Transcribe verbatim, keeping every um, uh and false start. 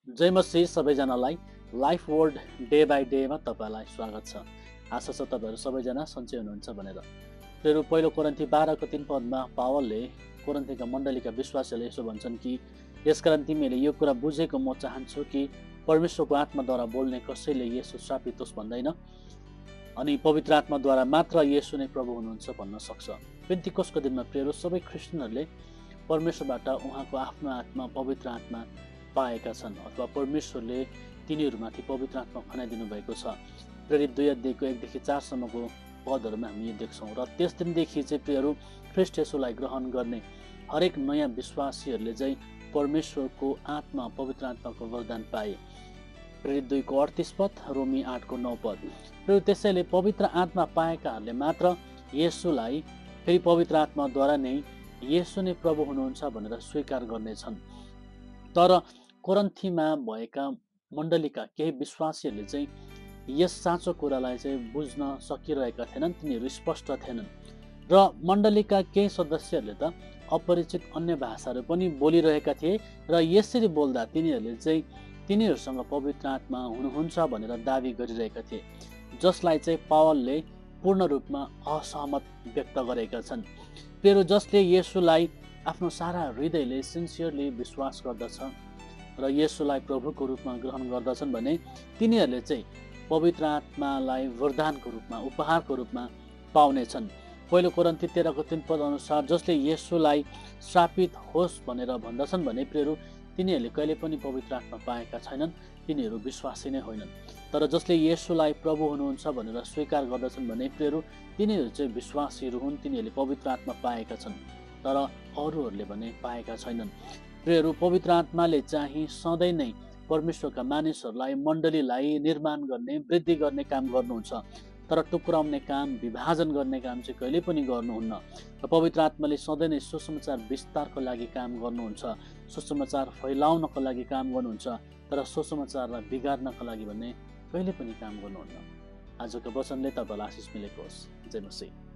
जय मसीह सबैजनालाई life world day by डेमा तपाईँलाई स्वागत छ। आशा छ तपाईँहरू सबैजना सन्चै हुनुहुन्छ भनेर। फेरि पहिलो कोरिन्थी बाह्रको तीन पदमा पावलले कोरिन्थीका मण्डलीका विश्वासीहरूले यसो भन्छन् कि यसकारण तिमीले यो कुरा बुझेको म चाहन्छु कि परमेश्वरको आत्माद्वारा बोल्ने कसैले येशू श्रापित होस् भन्दैन, अनि पवित्र आत्माद्वारा मात्र येशू नै प्रभु हुनुहुन्छ भन्न सक्छ। पेन्तिकोसको दिनमा प्रियहरू सबै ख्रिस्टियनहरूले परमेश्वरबाट उहाँको आफ्नो आत्मा पवित्र आत्मा पाएका छन्, अथवा परमेश्वरले तिनीहरूमाथि पवित्र आत्मा खनाइदिनु भएको छ। प्रेरित दुई अध्यायको एकदेखि चारसम्मको पदहरूमा हामी यो देख्छौँ। र त्यस दिनदेखि चाहिँ प्रियहरू ख्रिस्ट येशूलाई ग्रहण गर्ने हरेक नयाँ विश्वासीहरूले चाहिँ परमेश्वरको आत्मा पवित्र आत्माको वरदान पाए। प्रेरित दुईको अडतिस पद, रोमी आठको नौ पद। प्रिय त्यसैले पवित्र आत्मा पाएकाहरूले मात्र येशूलाई फेरि पवित्र आत्माद्वारा नै येशू नै प्रभु हुनुहुन्छ भनेर स्वीकार गर्नेछन्। तर कोरिन्थीमा भएका मण्डलीका केही विश्वासीहरूले चाहिँ यस साँचो कुरालाई चाहिँ बुझ्न सकिरहेका थिएनन्, तिनीहरू स्पष्ट थिएनन्। र मण्डलीका केही सदस्यहरूले त अपरिचित अन्य भाषाहरू पनि बोलिरहेका थिए र यसरी बोल्दा तिनीहरूले चाहिँ तिनीहरूसँग पवित्र आत्मा हुनुहुन्छ भनेर दाबी गरिरहेका थिए, जसलाई चाहिँ पावलले पूर्ण रूपमा असहमत व्यक्त गरेका छन्। प्रियहरू जसले येशूलाई आफ्नो सारा हृदयले सिन्सियरली विश्वास गर्दछ र येशूलाई प्रभुको रूपमा ग्रहण गर्दछन् भने तिनीहरूले चाहिँ पवित्र आत्मालाई वरदानको रूपमा उपहारको रूपमा पाउनेछन्। पहिलो कोरिन्थी तेह्रको तीन पद अनुसार जसले येशूलाई श्रापित होस् भनेर भन्दछन् भने प्रियहरू तिनीहरूले कहिले पनि पवित्र आत्मा पाएका छैनन्, तिनीहरू विश्वासी नै होइनन्। तर जसले येशूलाई प्रभु हुनुहुन्छ भनेर स्वीकार गर्दछन् भने प्रियहरू तिनीहरू चाहिँ विश्वासीहरू हुन्, तिनीहरूले पवित्र आत्मा पाएका छन्, तर अरूहरूले भने पाएका छैनन्। प्रियहरू पवित्र आत्माले चाहिँ सधैँ नै परमेश्वरका मानिसहरूलाई मण्डलीलाई निर्माण गर्ने वृद्धि गर्ने काम गर्नुहुन्छ, तर टुक्राउने काम विभाजन गर्ने काम चाहिँ कहिले पनि गर्नुहुन्न। र पवित्र आत्माले सधैँ नै सुसमाचार विस्तारको लागि काम गर्नुहुन्छ, सुसमाचार फैलाउनको लागि काम गर्नुहुन्छ, तर सुसमाचारलाई बिगार्नको लागि भन्ने कहिले पनि काम गर्नुहुन्न। आजको वचनले तपाईँलाई आशिष मिलेको होस्। जय मसीह।